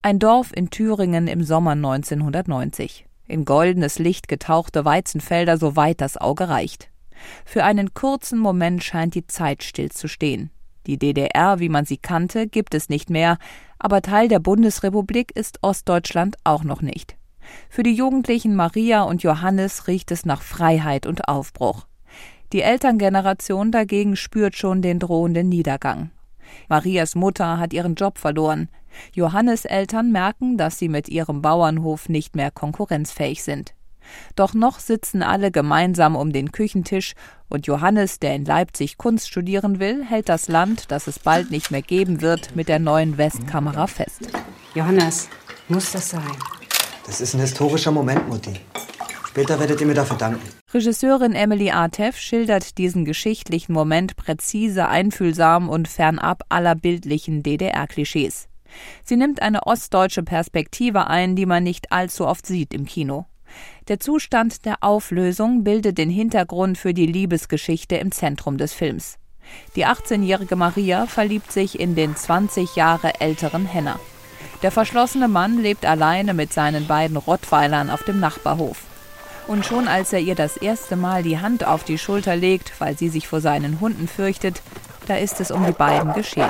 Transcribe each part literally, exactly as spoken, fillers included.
Ein Dorf in Thüringen im Sommer neunzehnhundertneunzig. In goldenes Licht getauchte Weizenfelder, soweit das Auge reicht. Für einen kurzen Moment scheint die Zeit stillzustehen. Die D D R, wie man sie kannte, gibt es nicht mehr, aber Teil der Bundesrepublik ist Ostdeutschland auch noch nicht. Für die Jugendlichen Maria und Johannes riecht es nach Freiheit und Aufbruch. Die Elterngeneration dagegen spürt schon den drohenden Niedergang. Marias Mutter hat ihren Job verloren. Johannes' Eltern merken, dass sie mit ihrem Bauernhof nicht mehr konkurrenzfähig sind. Doch noch sitzen alle gemeinsam um den Küchentisch und Johannes, der in Leipzig Kunst studieren will, hält das Land, das es bald nicht mehr geben wird, mit der neuen Westkamera fest. Johannes, muss das sein? Das ist ein historischer Moment, Mutti. Später werdet ihr mir dafür danken. Regisseurin Emily Artef schildert diesen geschichtlichen Moment präzise, einfühlsam und fernab aller bildlichen D D R-Klischees. Sie nimmt eine ostdeutsche Perspektive ein, die man nicht allzu oft sieht im Kino. Der Zustand der Auflösung bildet den Hintergrund für die Liebesgeschichte im Zentrum des Films. Die achtzehnjährige Maria verliebt sich in den zwanzig Jahre älteren Henner. Der verschlossene Mann lebt alleine mit seinen beiden Rottweilern auf dem Nachbarhof. Und schon als er ihr das erste Mal die Hand auf die Schulter legt, weil sie sich vor seinen Hunden fürchtet, da ist es um die beiden geschehen.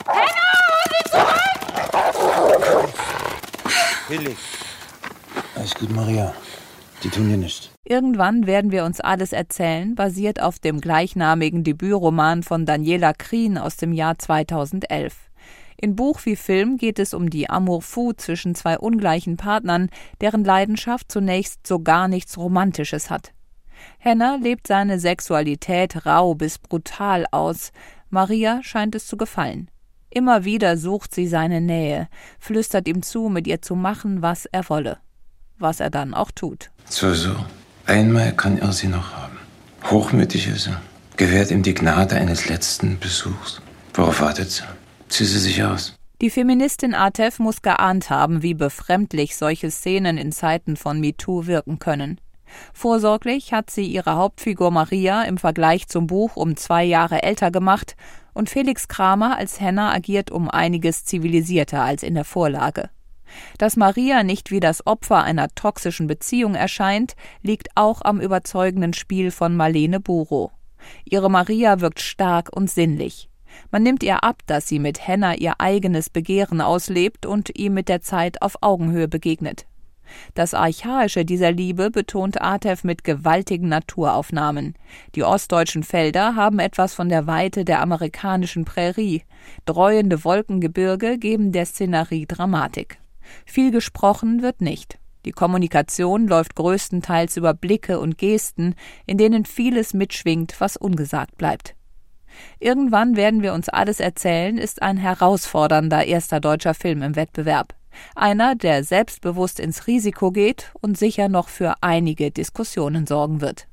Willi. Alles gut, Maria. Die tun dir nichts. Irgendwann werden wir uns alles erzählen, basiert auf dem gleichnamigen Debütroman von Daniela Krien aus dem Jahr zweitausendelf. In Buch wie Film geht es um die Amour fou zwischen zwei ungleichen Partnern, deren Leidenschaft zunächst so gar nichts Romantisches hat. Henner lebt seine Sexualität rau bis brutal aus. Maria scheint es zu gefallen. Immer wieder sucht sie seine Nähe, flüstert ihm zu, mit ihr zu machen, was er wolle. Was er dann auch tut. So, so. Einmal kann er sie noch haben. Hochmütig ist er. Gewährt ihm die Gnade eines letzten Besuchs. Worauf wartet sie? Zieh sie sich aus. Die Feministin Artef muss geahnt haben, wie befremdlich solche Szenen in Zeiten von MeToo wirken können. Vorsorglich hat sie ihre Hauptfigur Maria im Vergleich zum Buch um zwei Jahre älter gemacht und Felix Kramer als Henner agiert um einiges zivilisierter als in der Vorlage. Dass Maria nicht wie das Opfer einer toxischen Beziehung erscheint, liegt auch am überzeugenden Spiel von Marlene Burow. Ihre Maria wirkt stark und sinnlich. Man nimmt ihr ab, dass sie mit Henner ihr eigenes Begehren auslebt und ihm mit der Zeit auf Augenhöhe begegnet. Das Archaische dieser Liebe betont Artef mit gewaltigen Naturaufnahmen. Die ostdeutschen Felder haben etwas von der Weite der amerikanischen Prärie. Dräuende Wolkengebirge geben der Szenerie Dramatik. Viel gesprochen wird nicht. Die Kommunikation läuft größtenteils über Blicke und Gesten, in denen vieles mitschwingt, was ungesagt bleibt. Irgendwann werden wir uns alles erzählen, ist ein herausfordernder erster deutscher Film im Wettbewerb. Einer, der selbstbewusst ins Risiko geht und sicher noch für einige Diskussionen sorgen wird.